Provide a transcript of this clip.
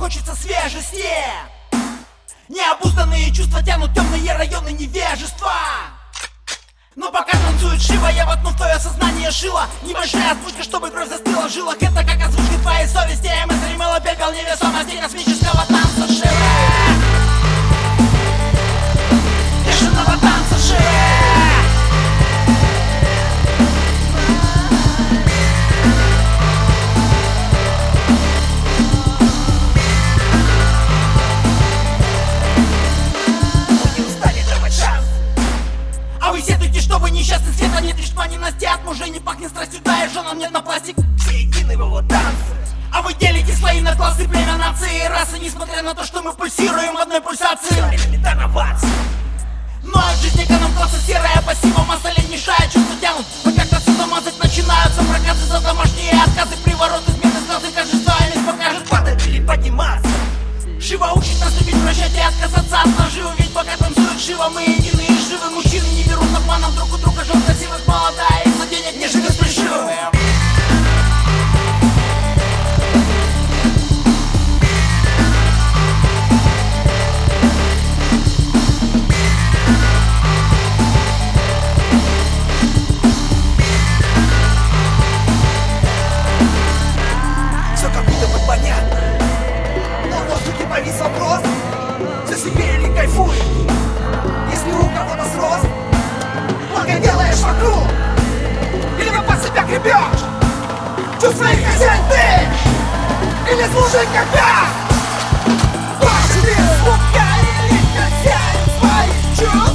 хочется свежести. Необузданные чувства тянут темные районы невежества. Но пока танцует Шива, я воткну в твое сознание шило. Небольшая озвучка, чтобы кровь застыла в жилах. Это как озвучка твоей совести. Мысли мыло пепел невесомости космического танца Шивы. Бешеного танца Шивы. Что вы несчастный свет, а нет лишь тьма ненастья. Уже не пахнет страстью, да и женам нет на пластик. Все едины в его танце. А вы делите слои на классы, племя, нации и расы. Несмотря на то, что мы пульсируем в одной пульсации. Элементарно вас. Но от жизни эконом-класса серая пассива. Масса лень мешает, чувства тянут. Вы как-то все замазать начинаются. Проказы за домашние отказы, привороты, смены сразу. Кажется, вами покажет падать или подниматься. Шива учит нас любить, прощать и отказаться от наживы. Ведь пока танцует Шива, мы единые и живы. Мужчины не берут обманом друг у друга жен красивых. Молодая из-за денег не живет с плешивым. Все как будто бы понятно. Повис вопрос, за себе или кайфуй. Если у кого-то срос, благо делаешь вокруг. Или вы под себя гребешь. Чувствуй хозяин ты. Или служи как я. Ваши звука или хозяин своих чувств.